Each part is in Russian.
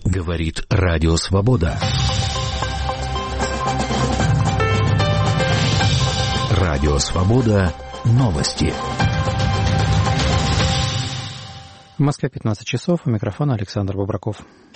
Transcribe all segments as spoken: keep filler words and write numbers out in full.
Говорит Радио Свобода. Радио Свобода. Новости. В Москве пятнадцать часов. У микрофона Александр Бобраков.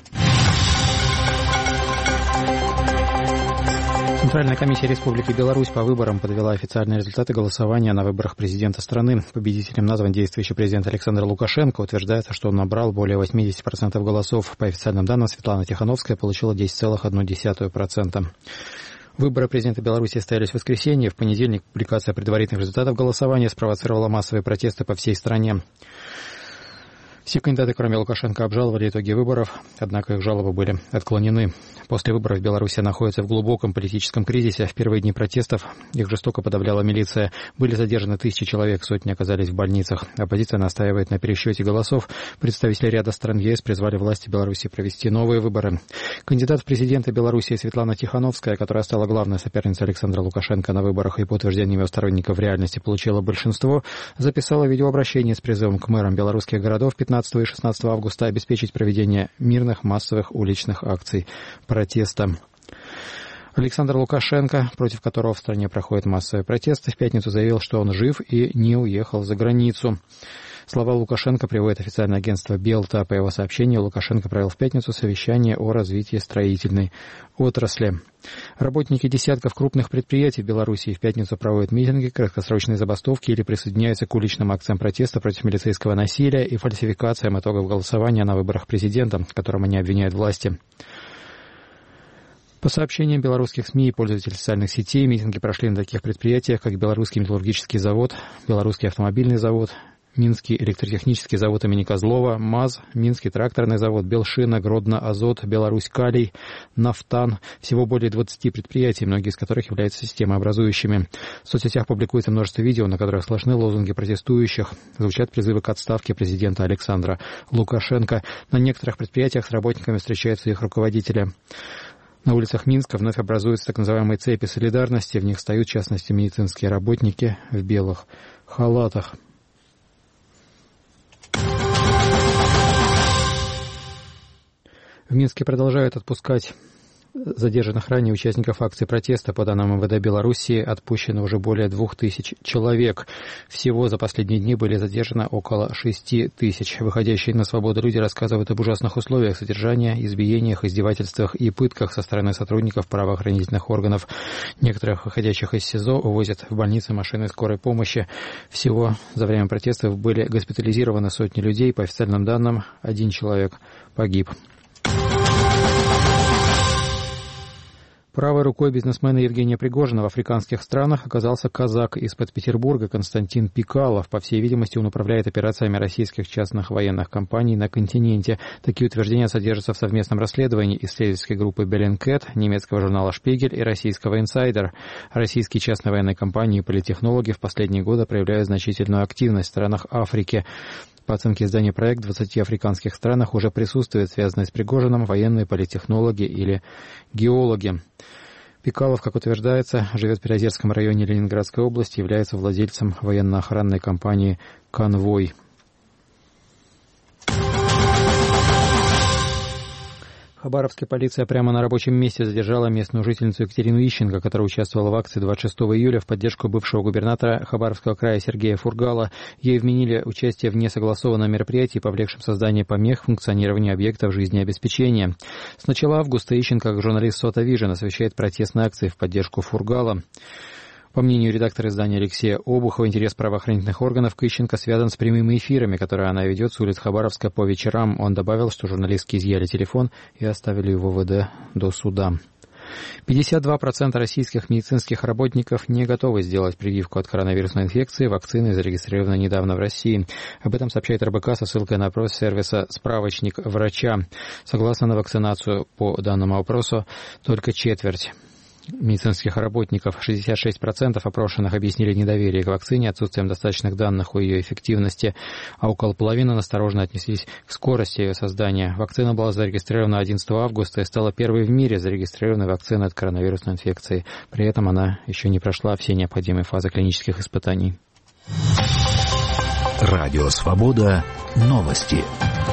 Центральная комиссия Республики Беларусь по выборам подвела официальные результаты голосования на выборах президента страны. Победителем назван действующий президент Александр Лукашенко. Утверждается, что он набрал более восемьдесят процентов голосов. По официальным данным, Светлана Тихановская получила десять целых одна десятая процента. Выборы президента Беларуси состоялись в воскресенье. В понедельник публикация предварительных результатов голосования спровоцировала массовые протесты по всей стране. Все кандидаты, кроме Лукашенко, обжаловали итоги выборов, однако их жалобы были отклонены. После выборов Беларусь находится в глубоком политическом кризисе. В первые дни протестов их жестоко подавляла милиция. Были задержаны тысячи человек, сотни оказались в больницах. Оппозиция настаивает на пересчете голосов. Представители ряда стран ЕС призвали власти Беларуси провести новые выборы. Кандидат в президенты Беларуси Светлана Тихановская, которая стала главной соперницей Александра Лукашенко на выборах и по утверждениям его сторонников в реальности получила большинство, записала видеообращение с призывом к мэрам белорусских городов пятнадцатого и шестнадцатого августа обеспечить проведение мирных массовых уличных акций протеста. Александр Лукашенко, против которого в стране проходят массовые протесты, в пятницу заявил, что он жив и не уехал за границу. Слова Лукашенко приводит официальное агентство Белта. По его сообщению, Лукашенко провел в пятницу совещание о развитии строительной отрасли. Работники десятков крупных предприятий в Беларуси в пятницу проводят митинги, краткосрочные забастовки или присоединяются к уличным акциям протеста против милицейского насилия и фальсификациям итогов голосования на выборах президента, в котором они обвиняют власти. По сообщениям белорусских СМИ и пользователей социальных сетей, митинги прошли на таких предприятиях, как Белорусский металлургический завод, Белорусский автомобильный завод, Минский электротехнический завод имени Козлова, МАЗ, Минский тракторный завод, Белшина, Гродно Азот, Беларусь Калий, Нафтан. Всего более двадцати предприятий, многие из которых являются системообразующими. В соцсетях публикуется множество видео, на которых слышны лозунги протестующих. Звучат призывы к отставке президента Александра Лукашенко. На некоторых предприятиях с работниками встречаются их руководители. На улицах Минска вновь образуются так называемые цепи солидарности. В них встают, в частности, медицинские работники в белых халатах. В Минске продолжают отпускать задержанных ранее участников акций протеста. По данным МВД Белоруссии, отпущено уже более двух тысяч человек. Всего за последние дни были задержаны около шести тысяч. Выходящие на свободу люди рассказывают об ужасных условиях содержания, избиениях, издевательствах и пытках со стороны сотрудников правоохранительных органов. Некоторых выходящих из СИЗО увозят в больницы машины скорой помощи. Всего за время протестов были госпитализированы сотни людей. По официальным данным, один человек погиб. Правой рукой бизнесмена Евгения Пригожина в африканских странах оказался казак из-под Петербурга Константин Пикалов. По всей видимости, он управляет операциями российских частных военных компаний на континенте. Такие утверждения содержатся в совместном расследовании исследовательской группы Bellingcat, немецкого журнала «Шпигель» и российского «Инсайдер». Российские частные военные компании и политтехнологи в последние годы проявляют значительную активность в странах Африки. По оценке издания «Проект», в двадцати африканских странах уже присутствуют связанные с Пригожиным военные политтехнологи или геологи. Пикалов, как утверждается, живет в Приозерском районе Ленинградской области, является владельцем военно-охранной компании «Конвой». Хабаровская полиция прямо на рабочем месте задержала местную жительницу Екатерину Ищенко, которая участвовала в акции двадцать шестого июля в поддержку бывшего губернатора Хабаровского края Сергея Фургала. Ей вменили участие в несогласованном мероприятии, повлекшем создание помех функционированию объектов жизнеобеспечения. С начала августа Ищенко, как журналист Сота Вижн, освещает протестные акции в поддержку Фургала. По мнению редактора издания Алексея Обухова, интерес правоохранительных органов к Ищенко связан с прямыми эфирами, которые она ведет с улиц Хабаровска по вечерам. Он добавил, что журналистки изъяли телефон и оставили его в ВВД до суда. пятьдесят два процента российских медицинских работников не готовы сделать прививку от коронавирусной инфекции. Вакцины зарегистрированы недавно в России. Об этом сообщает эр бэ ка со ссылкой на опрос сервиса «Справочник врача». Согласно на вакцинацию по данному опросу, только четверть медицинских работников, шестьдесят шесть процентов опрошенных объяснили недоверие к вакцине отсутствием достаточных данных о ее эффективности, а около половины настороженно отнеслись к скорости ее создания. Вакцина была зарегистрирована одиннадцатого августа и стала первой в мире зарегистрированной вакциной от коронавирусной инфекции. При этом она еще не прошла все необходимые фазы клинических испытаний. Радио Свобода. Новости.